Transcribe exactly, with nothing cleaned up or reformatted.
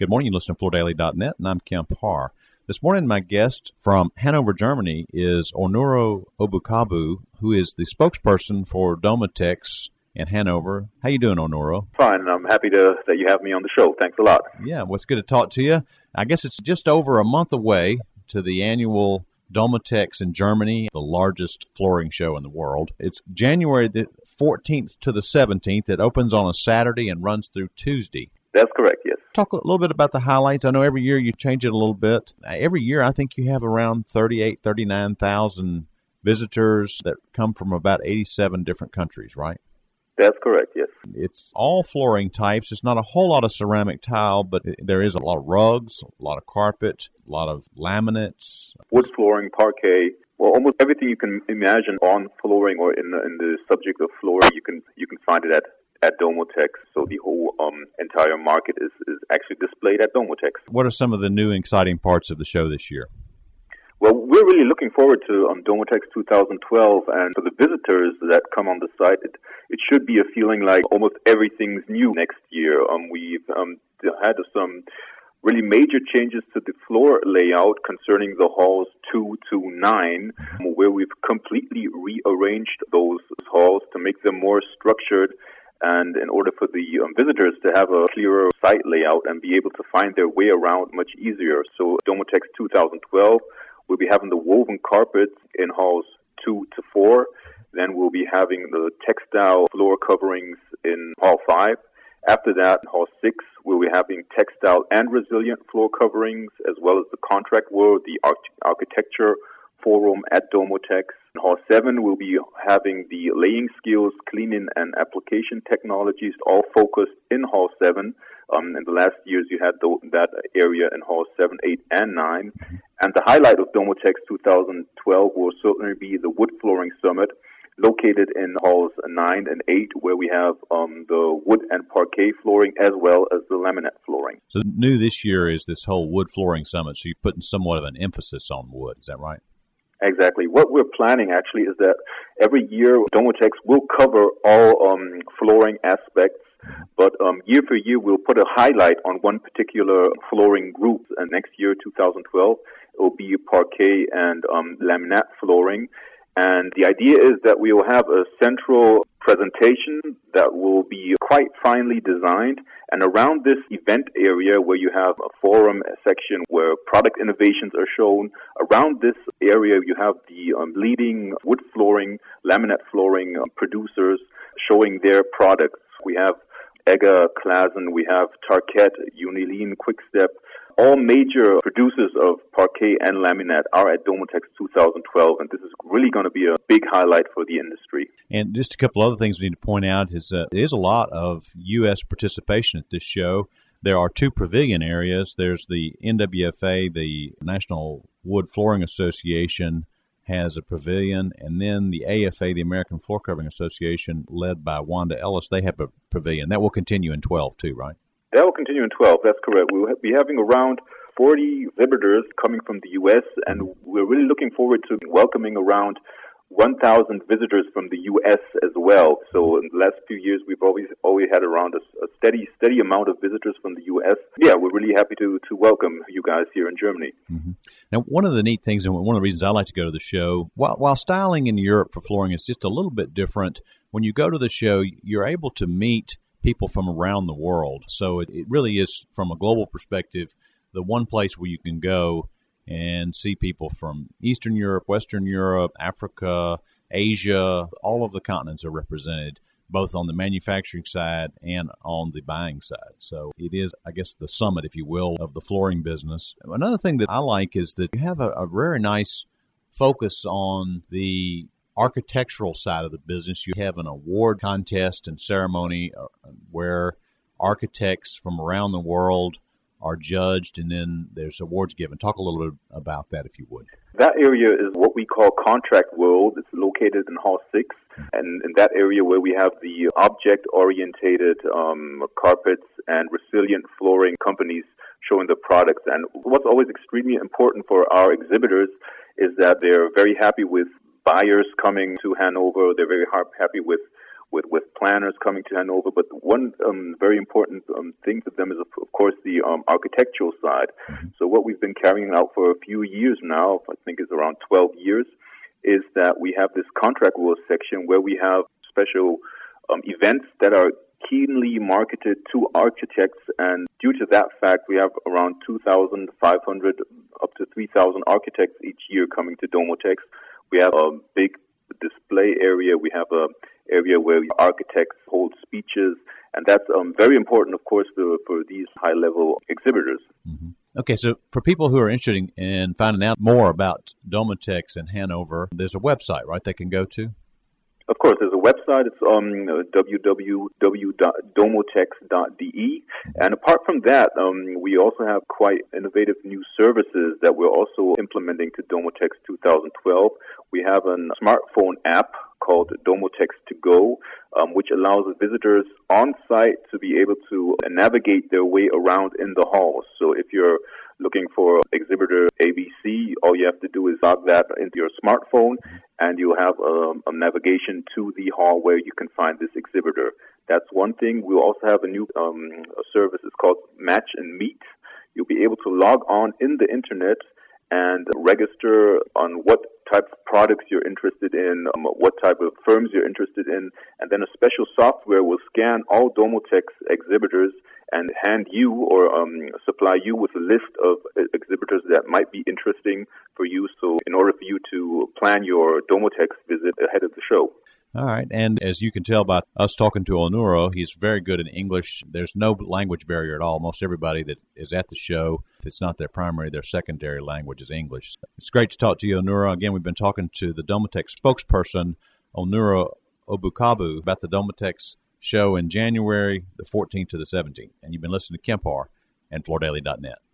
Good morning. You listen to Floor Daily dot net, and I'm Kemp Harr. This morning, my guest from Hanover, Germany is Onuro Obukabu, who is the spokesperson for Domotex in Hanover. How you doing, Onuro? Fine. I'm happy to that you have me on the show. Thanks a lot. Yeah, well, it's good to talk to you. I guess it's just over a month away to the annual Domotex in Germany, the largest flooring show in the world. It's January the fourteenth to the seventeenth. It opens on a Saturday and runs through Tuesday. That's correct, yes. Talk a little bit about the highlights. I know every year you change it a little bit. Every year I think you have around thirty-eight, thirty-nine thousand visitors that come from about eighty-seven different countries, right? That's correct, yes. It's all flooring types. It's not a whole lot of ceramic tile, but there is a lot of rugs, a lot of carpet, a lot of laminates. Wood flooring, parquet, well, almost everything you can imagine on flooring or in the, in the subject of flooring, you can you can find it at at Domotex. So the whole um, entire market is, is actually displayed at Domotex. What are some of the new exciting parts of the show this year? Well, we're really looking forward to um, Domotex two thousand twelve, and for the visitors that come on the site, it, it should be a feeling like almost everything's new next year. Um, we've um, had some really major changes to the floor layout concerning the halls two to nine, where we've completely rearranged those halls to make them more structured, and in order for the um, visitors to have a clearer site layout and be able to find their way around much easier. So Domotex two thousand twelve, we'll be having the woven carpets in halls two to four. Then we'll be having the textile floor coverings in hall five. After that, in hall six, we'll be having textile and resilient floor coverings, as well as the contract world, the arch- architecture forum at Domotex. In hall seven, we'll be having the laying skills, cleaning, and application technologies, all focused in hall seven. Um, in the last years, you had the, that area in hall seven, eight, and nine. And the highlight of Domotex two thousand twelve will certainly be the Wood Flooring Summit, located in halls nine and eight, where we have um, the wood and parquet flooring as well as the laminate flooring. So new this year is this whole Wood Flooring Summit, so you're putting somewhat of an emphasis on wood. Is that right? Exactly. What we're planning actually is that every year Domotex will cover all um, flooring aspects, but um, year for year we'll put a highlight on one particular flooring group. And next year, two thousand twelve, it will be parquet and um, laminate flooring. And the idea is that we will have a central presentation that will be quite finely designed. And around this event area where you have a forum section where product innovations are shown, around this area you have the um, leading wood flooring, laminate flooring um, producers showing their products. We have Egger, Claassen, we have Tarkett, Unilean, Quickstep. All major producers of parquet and laminate are at Domotex two thousand twelve, and this is really going to be a big highlight for the industry. And just a couple other things we need to point out is uh, there is a lot of U S participation at this show. There are two pavilion areas. There's the N W F A, the National Wood Flooring Association, has a pavilion, and then the A F A, the American Floor Covering Association, led by Wanda Ellis, they have a pavilion. That will continue in twelve too, right? That will continue in twelve, that's correct. We'll be having around forty exhibitors coming from the U S, and we're really looking forward to welcoming around one thousand visitors from the U S as well. So in the last few years, we've always always had around a, a steady steady amount of visitors from the U S. Yeah, we're really happy to, to welcome you guys here in Germany. Mm-hmm. Now, one of the neat things, and one of the reasons I like to go to the show, while, while styling in Europe for flooring is just a little bit different, when you go to the show, you're able to meet people from around the world. So it, it really is, from a global perspective, the one place where you can go and see people from Eastern Europe, Western Europe, Africa, Asia. All of the continents are represented, both on the manufacturing side and on the buying side. So it is, I guess, the summit, if you will, of the flooring business. Another thing that I like is that you have a, a very nice focus on the architectural side of the business. You have an award contest and ceremony where architects from around the world are judged, and then there's awards given. Talk a little bit about that, if you would. That area is what we call Contract World. It's located in Hall six, and in that area where we have the object-orientated um, carpets and resilient flooring companies showing the products. And what's always extremely important for our exhibitors is that they're very happy with buyers coming to Hanover. They're very happy with with, with planners coming to Hanover. But one um, very important um, thing to them is, of, of course, the um, architectural side. Mm-hmm. So what we've been carrying out for a few years now, I think it's around twelve years, is that we have this contract rules section where we have special um, events that are keenly marketed to architects, and due to that fact, we have around two thousand five hundred up to three thousand architects each year coming to Domotex. We have a big display area. We have a area where architects hold speeches, and that's um, very important, of course, for, for these high-level exhibitors. Mm-hmm. Okay, so for people who are interested in finding out more about Domotex in Hanover, there's a website, right, they can go to? Of course, there's a website. It's um, w w w dot domotex dot d e. And apart from that, um, we also have quite innovative new services that we're also implementing to Domotex two thousand twelve. We have a smartphone app called Domotex to Go, um, which allows visitors on site to be able to navigate their way around in the halls. So if you're looking for exhibitor A B C, all you have to do is log that into your smartphone, and you'll have a, a navigation to the hall where you can find this exhibitor. That's one thing. We'll also have a new um, a service. It's called Match and Meet. You'll be able to log on in the internet and register on what type of products you're interested in, um, what type of firms you're interested in, and then a special software will scan all Domotex exhibitors and hand you or um, supply you with a list of exhibitors that might be interesting for you. So in order for you to plan your Domotex visit ahead of the show. All right. And as you can tell by us talking to Onuro, he's very good in English. There's no language barrier at all. Most everybody that is at the show, if it's not their primary, their secondary language is English. It's great to talk to you, Onuro. Again, we've been talking to the Domotex spokesperson, Onuro Obukabu, about the Domotex show in January the fourteenth to the seventeenth. And you've been listening to Kempar and Flor Daily dot net.